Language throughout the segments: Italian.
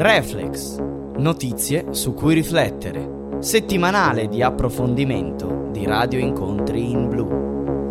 Reflex, notizie su cui riflettere, settimanale di approfondimento di Radio Incontri in Blu.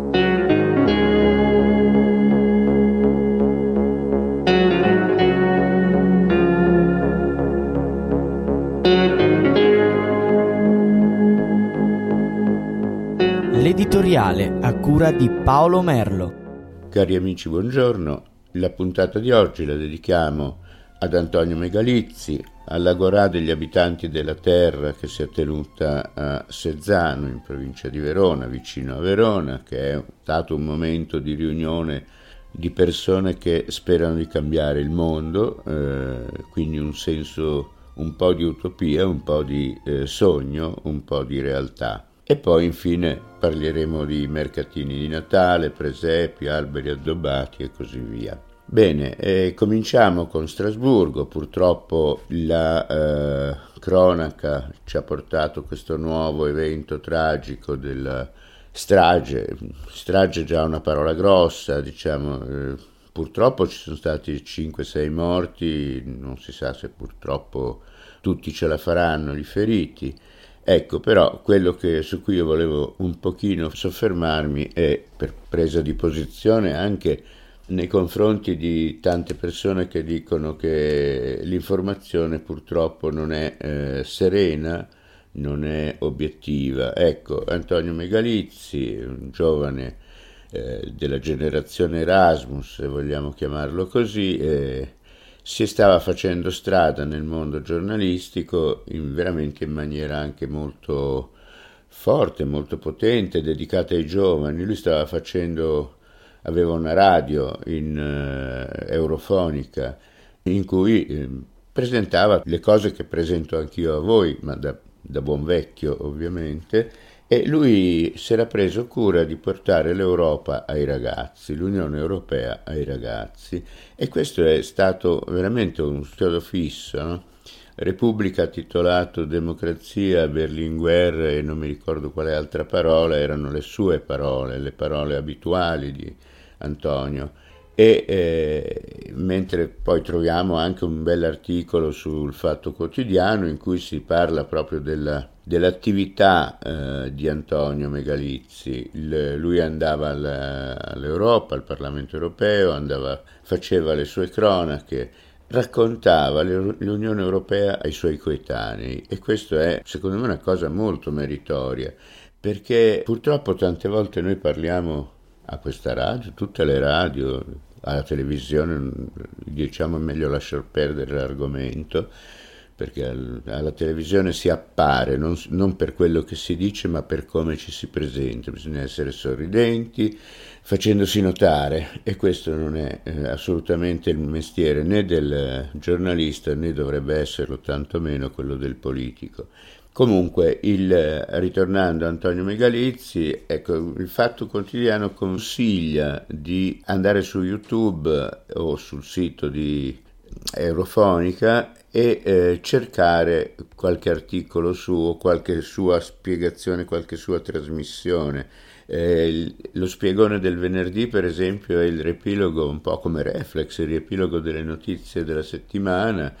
L'editoriale a cura di Paolo Merlo. Cari amici, buongiorno. La puntata di oggi la dedichiamo ad Antonio Megalizzi, all'Agorà degli abitanti della terra che si è tenuta a Sezzano, in provincia di Verona, vicino a Verona, che è stato un momento di riunione di persone che sperano di cambiare il mondo, quindi un senso un po' di utopia, un po' di sogno, un po' di realtà. E poi infine parleremo di mercatini di Natale, presepi, alberi addobbati e così via. Bene, cominciamo con Strasburgo. Purtroppo la cronaca ci ha portato questo nuovo evento tragico della strage. Strage è già una parola grossa, diciamo. Purtroppo ci sono stati 5-6 morti, non si sa se purtroppo tutti ce la faranno, i feriti. Ecco, però quello su cui io volevo un pochino soffermarmi è, per presa di posizione anche nei confronti di tante persone che dicono che l'informazione purtroppo non è serena, non è obiettiva. Ecco, Antonio Megalizzi, un giovane della generazione Erasmus, se vogliamo chiamarlo così, si stava facendo strada nel mondo giornalistico veramente in maniera anche molto forte, molto potente, dedicata ai giovani. Lui aveva una radio eurofonica in cui presentava le cose che presento anch'io a voi, ma da buon vecchio ovviamente, e lui si era preso cura di portare l'Europa ai ragazzi, l'Unione Europea ai ragazzi, e questo è stato veramente un chiodo fisso, no? Repubblica ha titolato Democrazia, Berlinguer e non mi ricordo quale altra parola, erano le sue parole, le parole abituali di Antonio. Mentre poi troviamo anche un bell'articolo sul Fatto Quotidiano in cui si parla proprio dell'attività di Antonio Megalizzi. Lui andava all'Europa, al Parlamento Europeo, faceva le sue cronache, raccontava l'Unione Europea ai suoi coetanei, e questo è secondo me una cosa molto meritoria, perché purtroppo tante volte noi parliamo a questa radio, tutte le radio, alla televisione, diciamo è meglio lasciar perdere l'argomento, perché alla televisione si appare non per quello che si dice ma per come ci si presenta. Bisogna essere sorridenti, facendosi notare, e questo non è assolutamente il mestiere né del giornalista, né dovrebbe esserlo tantomeno quello del politico. Comunque, ritornando a Antonio Megalizzi, ecco, il Fatto Quotidiano consiglia di andare su YouTube o sul sito di Eurofonica e cercare qualche articolo suo, qualche sua spiegazione, qualche sua trasmissione. Lo spiegone del venerdì, per esempio, è il riepilogo, un po' come Reflex, il riepilogo delle notizie della settimana.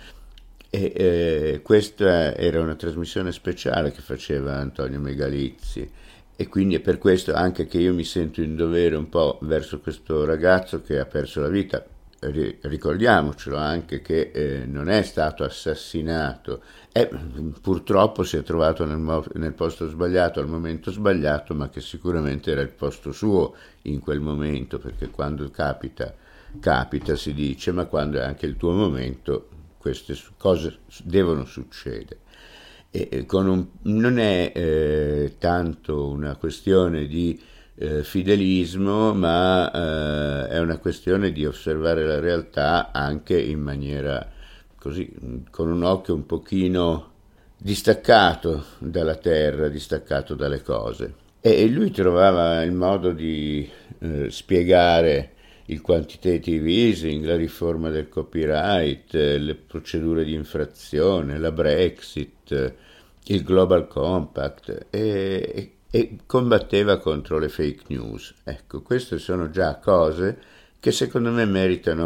Questa era una trasmissione speciale che faceva Antonio Megalizzi, e quindi è per questo anche che io mi sento in dovere un po' verso questo ragazzo che ha perso la vita. Ricordiamocelo anche che non è stato assassinato, purtroppo si è trovato nel posto sbagliato al momento sbagliato, ma che sicuramente era il posto suo in quel momento, perché quando capita si dice, ma quando è anche il tuo momento queste cose devono succedere. Non è tanto una questione di fidelismo, ma è una questione di osservare la realtà anche in maniera così, con un occhio un pochino distaccato dalla terra, distaccato dalle cose. E lui trovava il modo di spiegare il quantitative easing, la riforma del copyright, le procedure di infrazione, la Brexit, il Global Compact, e combatteva contro le fake news. Ecco, queste sono già cose che secondo me meritano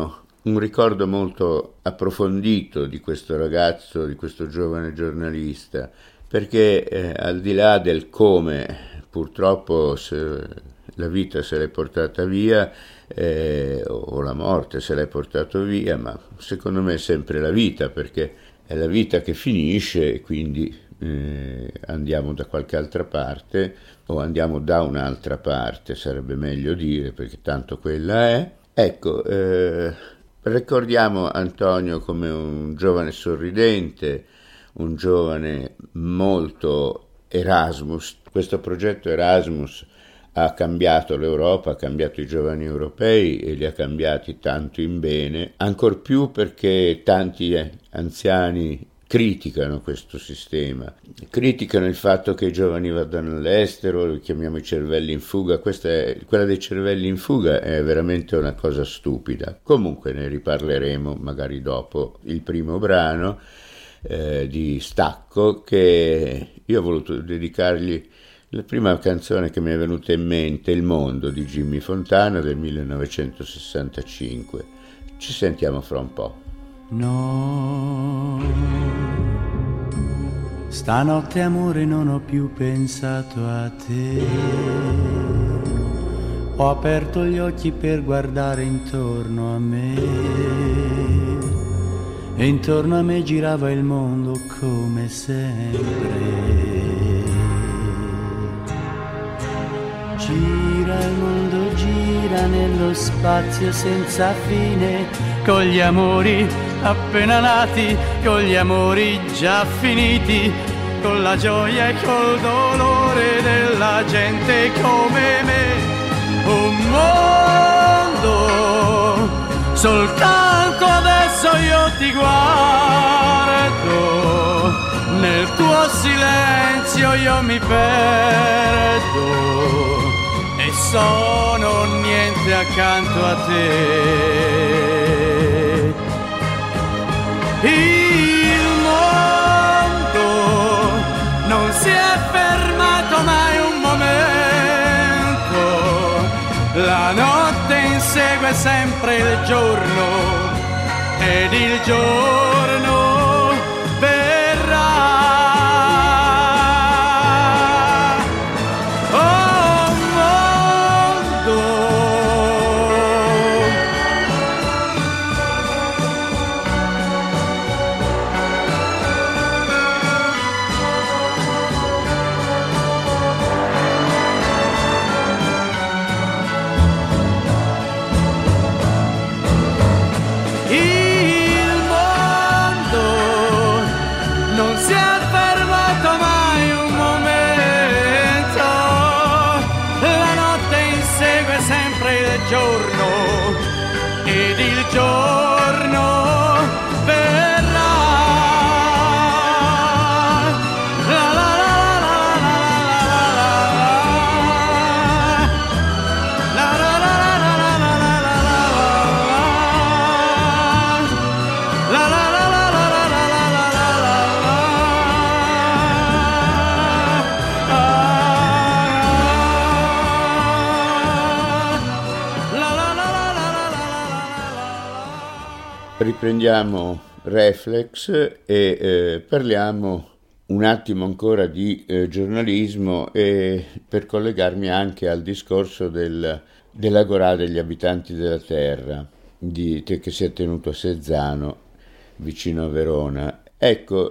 un ricordo molto approfondito di questo ragazzo, di questo giovane giornalista, perché al di là del come purtroppo la vita se l'è portata via, o la morte se l'è portato via, ma secondo me è sempre la vita, perché è la vita che finisce e quindi andiamo da qualche altra parte, o andiamo da un'altra parte, sarebbe meglio dire, perché tanto quella è. Ecco, ricordiamo Antonio come un giovane sorridente, un giovane molto Erasmus. Questo progetto Erasmus ha cambiato l'Europa, ha cambiato i giovani europei e li ha cambiati tanto in bene, ancor più perché tanti anziani criticano questo sistema, criticano il fatto che i giovani vadano all'estero, li chiamiamo i cervelli in fuga. Quella dei cervelli in fuga è veramente una cosa stupida. Comunque ne riparleremo magari dopo il primo brano di Stacco, che io ho voluto dedicargli la prima canzone che mi è venuta in mente, Il mondo di Jimmy Fontana del 1965. Ci sentiamo fra un po'. No, stanotte amore non ho più pensato a te. Ho aperto gli occhi per guardare intorno a me e intorno a me girava il mondo come sempre. Gira il mondo, gira nello spazio senza fine, con gli amori appena nati, con gli amori già finiti, con la gioia e col dolore della gente come me. Un mondo, soltanto adesso io ti guardo, nel tuo silenzio io mi perdo. Sono niente accanto a te. Il mondo non si è fermato mai un momento, la notte insegue sempre il giorno ed il giorno verrà. Riprendiamo Reflex e parliamo un attimo ancora di giornalismo, e per collegarmi anche al discorso dell'Agorà degli abitanti della terra che si è tenuto a Sezzano, vicino a Verona. Ecco,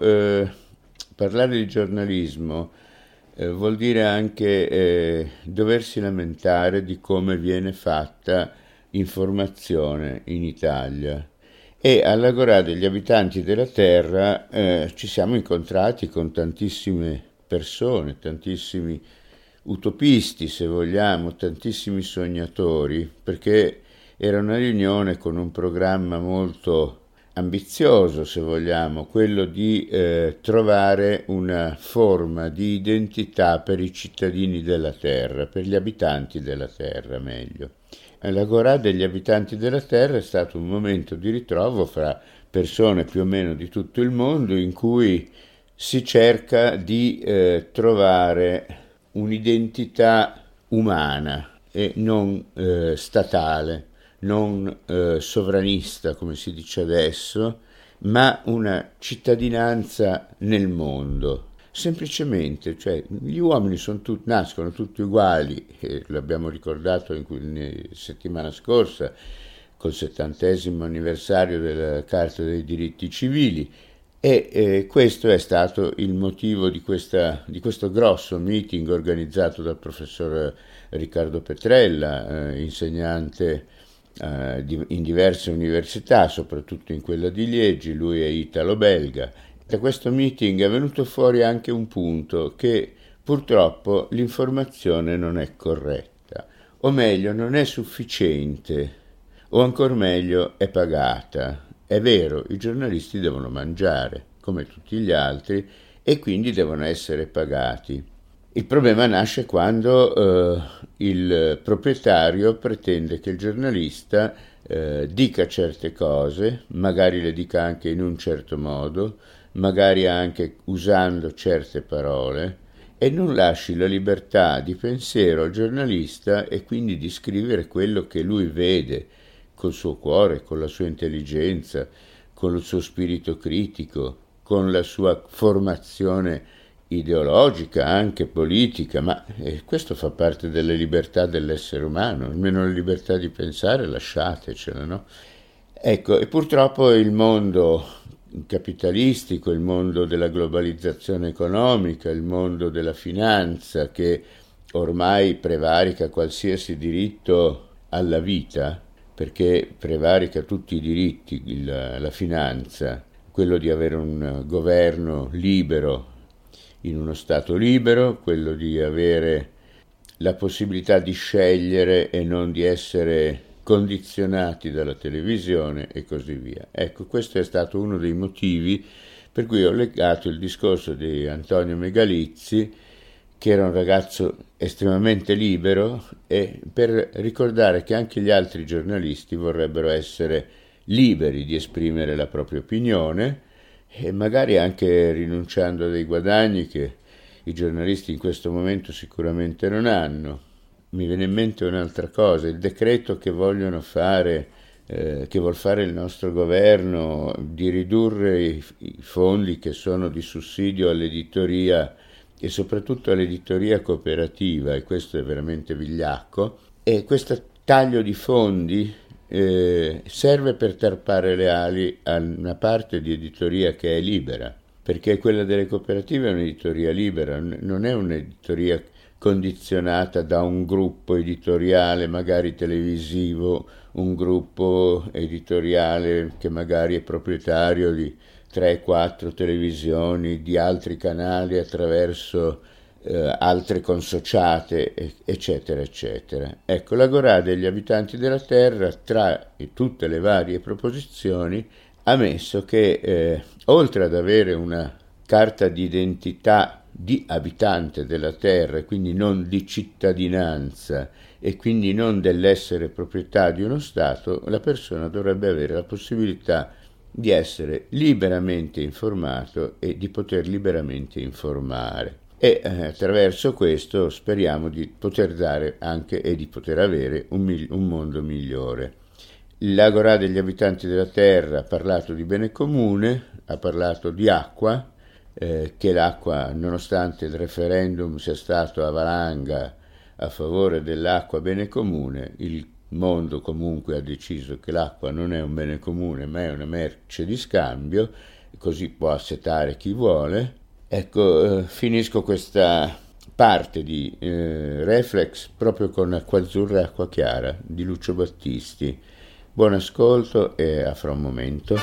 parlare di giornalismo vuol dire anche doversi lamentare di come viene fatta informazione in Italia. E all'Agorà degli abitanti della terra ci siamo incontrati con tantissime persone, tantissimi utopisti, se vogliamo, tantissimi sognatori, perché era una riunione con un programma molto ambizioso, se vogliamo, quello di trovare una forma di identità per i cittadini della terra, per gli abitanti della terra meglio. L'Agorà degli abitanti della terra è stato un momento di ritrovo fra persone più o meno di tutto il mondo, in cui si cerca di trovare un'identità umana e non statale non sovranista come si dice adesso, ma una cittadinanza nel mondo. Semplicemente, cioè, gli uomini nascono tutti uguali, l'abbiamo ricordato settimana scorsa col 70° anniversario della Carta dei diritti civili, e questo è stato il motivo di questo grosso meeting organizzato dal professor Riccardo Petrella, insegnante in diverse università, soprattutto in quella di Liegi. Lui è italo-belga. Da questo meeting è venuto fuori anche un punto, che purtroppo l'informazione non è corretta, o meglio non è sufficiente, o ancor meglio è pagata. È vero, i giornalisti devono mangiare come tutti gli altri e quindi devono essere pagati. Il problema nasce quando il proprietario pretende che il giornalista dica certe cose, magari le dica anche in un certo modo, magari anche usando certe parole, e non lasci la libertà di pensiero al giornalista e quindi di scrivere quello che lui vede col suo cuore, con la sua intelligenza, con il suo spirito critico, con la sua formazione ideologica, anche politica, ma questo fa parte delle libertà dell'essere umano, almeno la libertà di pensare lasciatecela, no? Ecco, e purtroppo il mondo capitalistico, il mondo della globalizzazione economica, il mondo della finanza, che ormai prevarica qualsiasi diritto alla vita, perché prevarica tutti i diritti, la finanza, quello di avere un governo libero in uno Stato libero, quello di avere la possibilità di scegliere e non di essere condizionati dalla televisione e così via. Ecco, questo è stato uno dei motivi per cui ho legato il discorso di Antonio Megalizzi, che era un ragazzo estremamente libero, e per ricordare che anche gli altri giornalisti vorrebbero essere liberi di esprimere la propria opinione, e magari anche rinunciando a dei guadagni che i giornalisti in questo momento sicuramente non hanno. Mi viene in mente un'altra cosa, il decreto che vogliono fare, che vuol fare il nostro governo, di ridurre i fondi che sono di sussidio all'editoria e soprattutto all'editoria cooperativa, e questo è veramente vigliacco, e questo taglio di fondi serve per tarpare le ali a una parte di editoria che è libera, perché quella delle cooperative è un'editoria libera, non è un'editoria condizionata da un gruppo editoriale magari televisivo, un gruppo editoriale che magari è proprietario di 3-4 televisioni, di altri canali attraverso altre consociate, eccetera, eccetera. Ecco, l'Agorà degli abitanti della terra, tra tutte le varie proposizioni, ha messo che oltre ad avere una carta di identità di abitante della terra, e quindi non di cittadinanza, e quindi non dell'essere proprietà di uno Stato, la persona dovrebbe avere la possibilità di essere liberamente informato e di poter liberamente informare. E attraverso questo speriamo di poter dare anche e di poter avere un mondo migliore. L'Agorà degli abitanti della terra ha parlato di bene comune, ha parlato di acqua, che l'acqua, nonostante il referendum sia stato a valanga a favore dell'acqua bene comune, il mondo comunque ha deciso che l'acqua non è un bene comune ma è una merce di scambio, così può assetare chi vuole. Ecco, finisco questa parte di Reflex proprio con Acqua Azzurra e Acqua Chiara di Lucio Battisti. Buon ascolto e a fra un momento.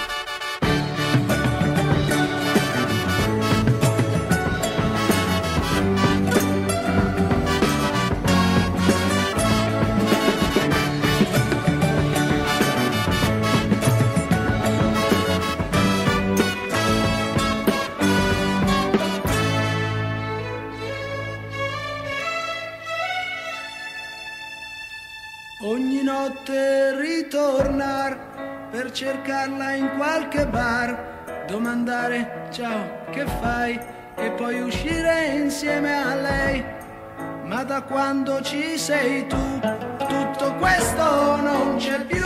Ogni notte ritornar per cercarla in qualche bar, domandare ciao che fai e poi uscire insieme a lei. Ma da quando ci sei tu, tutto tutto questo non c'è più.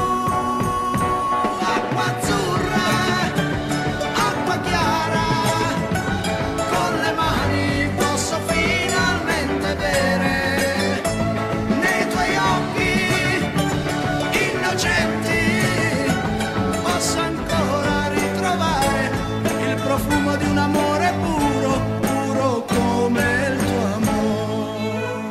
Acqua azzurra, acqua chiara, con le mani posso finalmente bere. Nei tuoi occhi innocenti posso ancora ritrovare il profumo di un amore puro, puro come il tuo amore.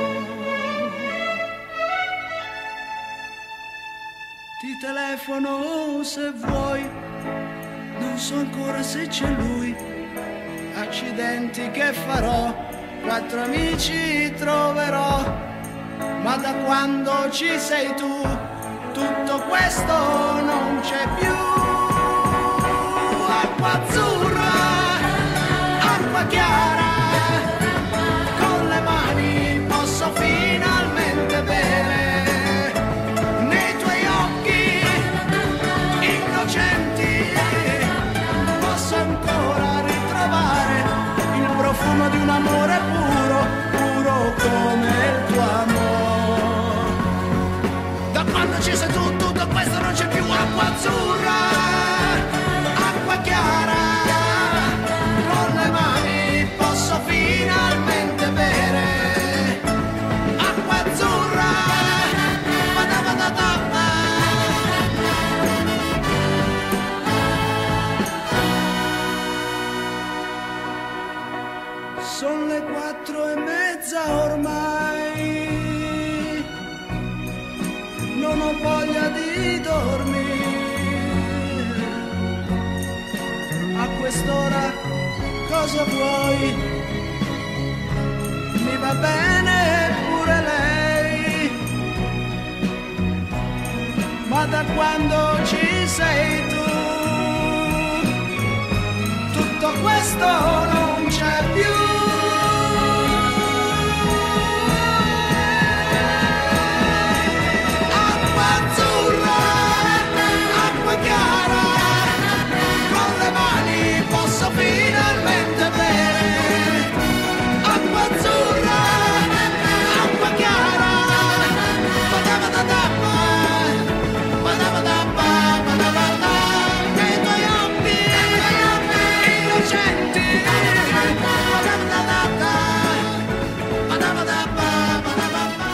Ti telefono se vuoi, non so ancora se c'è lui. Accidenti che farò, 4 amici troverò, ma da quando ci sei tu tutto questo non c'è più. Acqua azzurra, acqua chiara, con le mani posso finalmente bere. Nei tuoi occhi innocenti posso ancora ritrovare il profumo di un amore puro, puro come il tuo amore. Da quando ci sei tu tutto questo non c'è più. Acqua azzurra, acqua chiara, con le mani posso finalmente bere. Acqua azzurra, badabadabba. Sono le 4:30 ormai, non ho voglia di dormire. A quest'ora cosa vuoi? Mi va bene pure lei, ma da quando ci sei tu tutto questo non c'è più. Acqua azzurra, acqua chiara, con le mani posso finalmente bere. Acqua azzurra, acqua chiara, badabadabba, badabadabba, badabadabba. Nei tuoi occhi innocenti, badabadabba, badabadabba, badabadabba.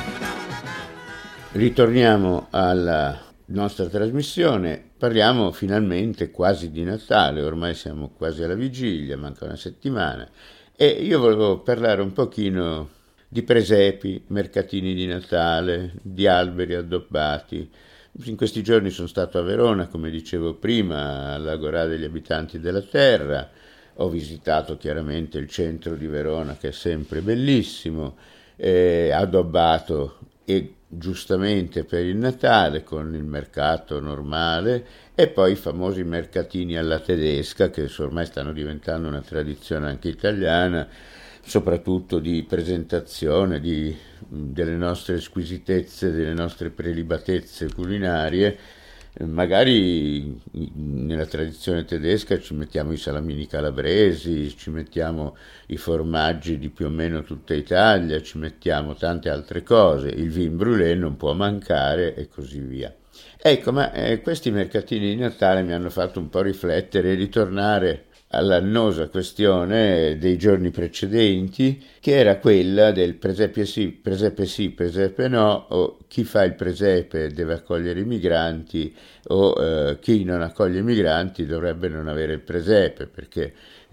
Ritorniamo alla nostra trasmissione, parliamo finalmente quasi di Natale, ormai siamo quasi alla vigilia, manca una settimana, e io volevo parlare un pochino di presepi, mercatini di Natale, di alberi addobbati. In questi giorni sono stato a Verona, come dicevo prima, all'Agorà degli abitanti della terra. Ho visitato chiaramente il centro di Verona, che è sempre bellissimo, addobbato e giustamente per il Natale con il mercato normale, e poi i famosi mercatini alla tedesca, che ormai stanno diventando una tradizione anche italiana, soprattutto di presentazione delle nostre squisitezze, delle nostre prelibatezze culinarie. Magari nella tradizione tedesca ci mettiamo i salamini calabresi, ci mettiamo i formaggi di più o meno tutta Italia, ci mettiamo tante altre cose, il vin brûlé non può mancare e così via. Ecco, ma questi mercatini di Natale mi hanno fatto un po' riflettere e ritornare all'annosa questione dei giorni precedenti, che era quella del presepe sì, presepe no, o chi fa il presepe deve accogliere i migranti, o chi non accoglie i migranti dovrebbe non avere il presepe, perché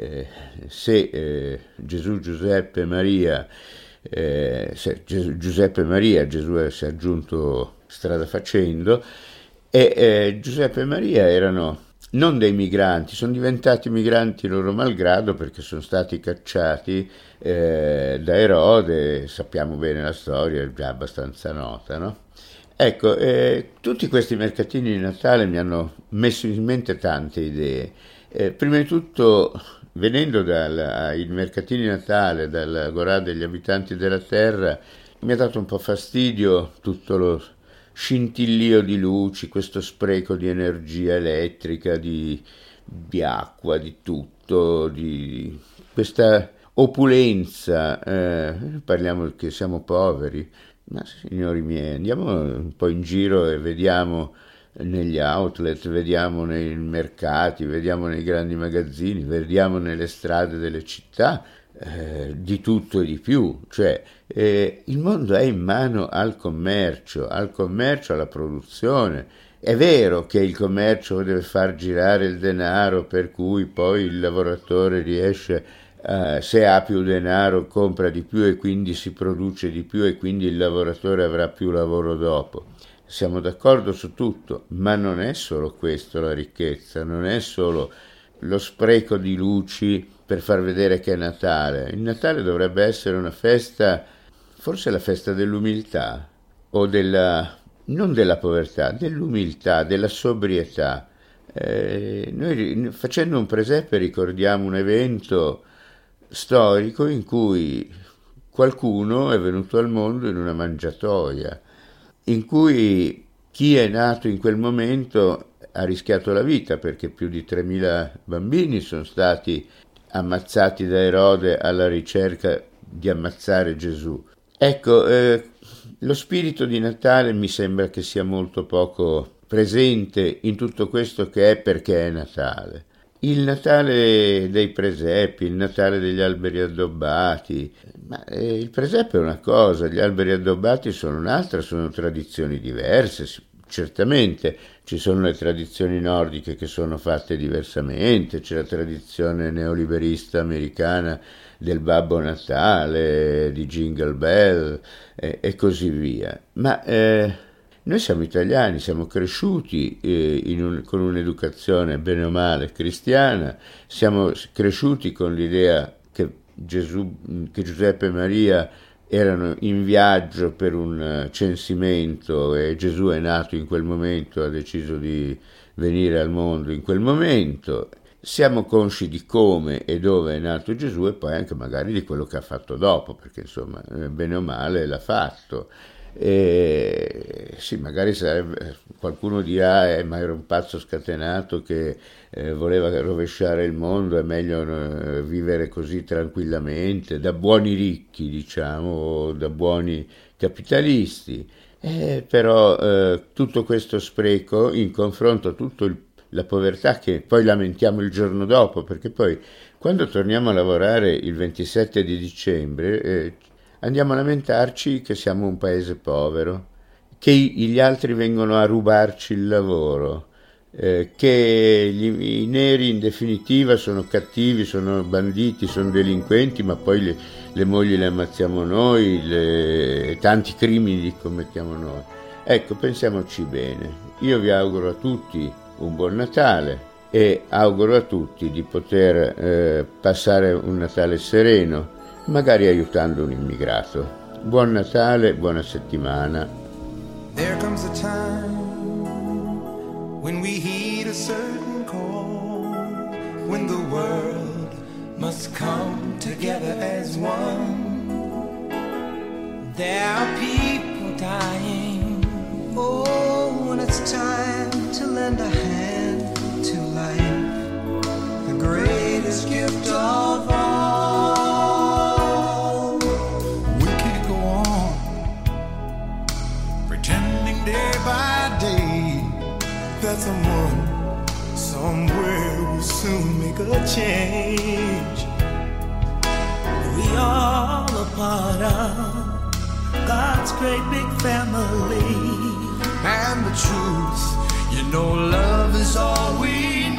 se Gesù, Giuseppe, Maria, Giuseppe Maria, Gesù si è aggiunto strada facendo, e Giuseppe e Maria erano non dei migranti, sono diventati migranti loro malgrado, perché sono stati cacciati da Erode, sappiamo bene la storia, è già abbastanza nota, no? Ecco, tutti questi mercatini di Natale mi hanno messo in mente tante idee. Prima di tutto, venendo dai mercatini di Natale, dall'Agorà degli abitanti della terra, mi ha dato un po' fastidio tutto lo scintillio di luci, questo spreco di energia elettrica, di acqua, di tutto, di questa opulenza. Parliamo che siamo poveri, Ma signori miei, andiamo un po' in giro e vediamo negli outlet, vediamo nei mercati, vediamo nei grandi magazzini, vediamo nelle strade delle città, di tutto e di più. Cioè, il mondo è in mano al commercio, alla produzione. È vero che il commercio deve far girare il denaro, per cui poi il lavoratore riesce, se ha più denaro compra di più e quindi si produce di più e quindi il lavoratore avrà più lavoro dopo. Siamo d'accordo su tutto, ma non è solo questo la ricchezza, non è solo lo spreco di luci per far vedere che è Natale. Il Natale dovrebbe essere una festa, forse la festa dell'umiltà, o non della povertà, dell'umiltà, della sobrietà. Noi facendo un presepe ricordiamo un evento storico in cui qualcuno è venuto al mondo in una mangiatoia, in cui chi è nato in quel momento ha rischiato la vita, perché più di 3.000 bambini sono stati ammazzati da Erode alla ricerca di ammazzare Gesù. Ecco, lo spirito di Natale mi sembra che sia molto poco presente in tutto questo che è, perché è Natale. Il Natale dei presepi, il Natale degli alberi addobbati, ma il presepe è una cosa, gli alberi addobbati sono un'altra, sono tradizioni diverse. Certamente ci sono le tradizioni nordiche che sono fatte diversamente, c'è la tradizione neoliberista americana del Babbo Natale, di Jingle Bell e così via. Ma noi siamo italiani, siamo cresciuti con un'educazione bene o male cristiana, siamo cresciuti con l'idea che Giuseppe e Maria erano in viaggio per un censimento e Gesù è nato in quel momento, ha deciso di venire al mondo in quel momento. Siamo consci di come e dove è nato Gesù e poi anche magari di quello che ha fatto dopo, perché insomma bene o male l'ha fatto. Sì, magari qualcuno dirà ma era un pazzo scatenato che voleva rovesciare il mondo, è meglio vivere così tranquillamente, da buoni ricchi, diciamo, o da buoni capitalisti. Però tutto questo spreco in confronto a la povertà che poi lamentiamo il giorno dopo, perché poi quando torniamo a lavorare il 27 di dicembre andiamo a lamentarci che siamo un paese povero, che gli altri vengono a rubarci il lavoro, che i neri in definitiva sono cattivi, sono banditi, sono delinquenti, ma poi le mogli le ammazziamo noi, tanti crimini li commettiamo noi. Ecco, pensiamoci bene. Io vi auguro a tutti un buon Natale e auguro a tutti di poter passare un Natale sereno, magari aiutando un immigrato. Buon Natale, buona settimana. There comes a time when we heed a certain call, when the world must come together as one. There are people dying. Oh, when it's time to lend a hand to life, the greatest gift of all. We can't go on pretending day by day that someone somewhere will soon make a change. We all a part of God's great big family. And the truth, you know, love is all we need.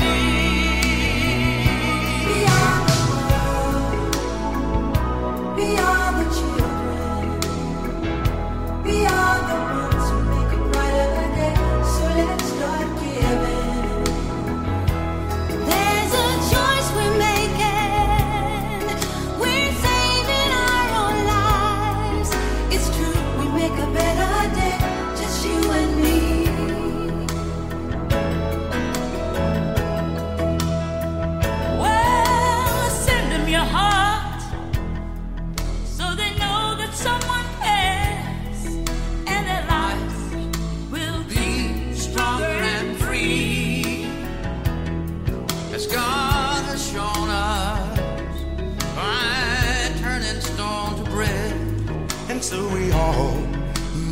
We are the world, we are the children, we are the ones who make a brighter day, so let's start giving. There's a choice we're making, we're saving our own lives. It's true, we make a better day, just you and me.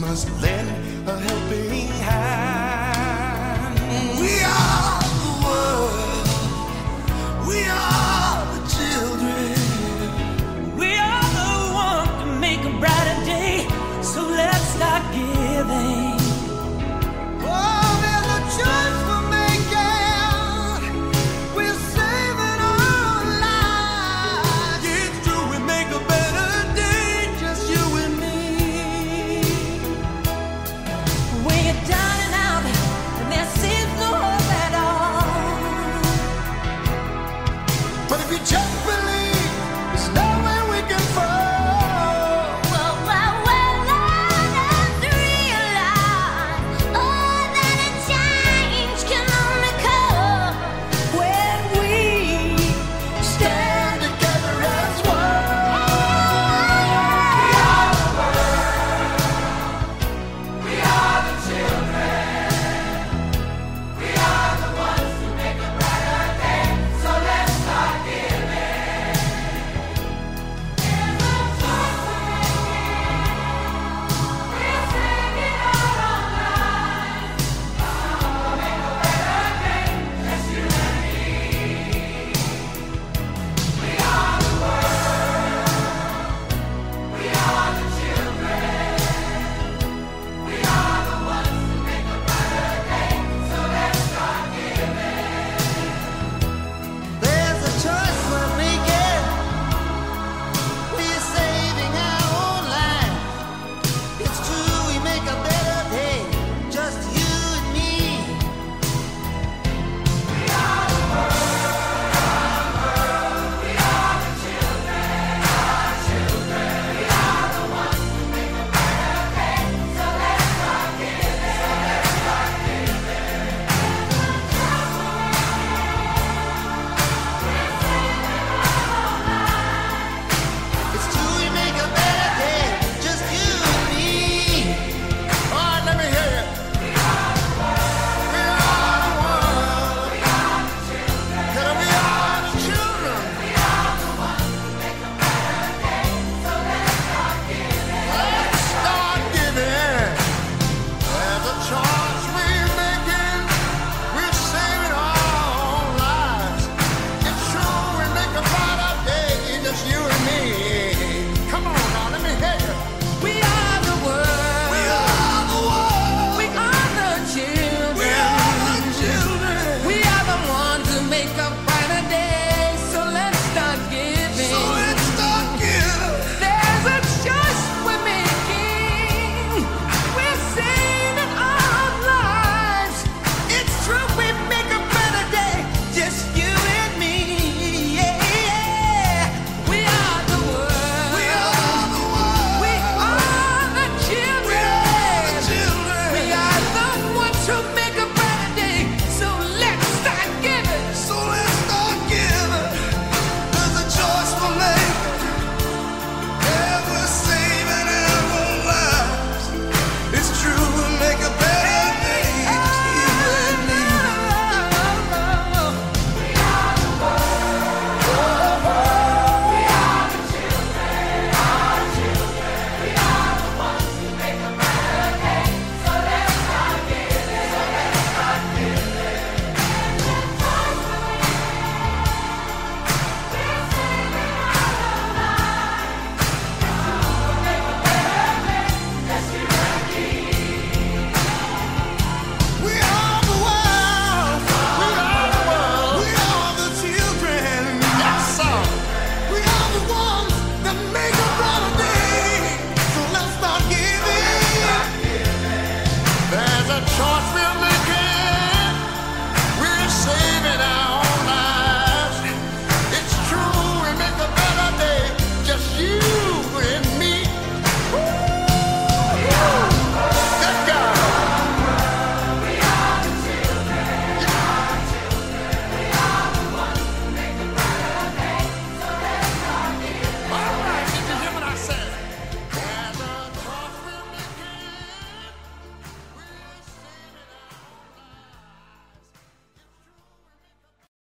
must lend a helping hand.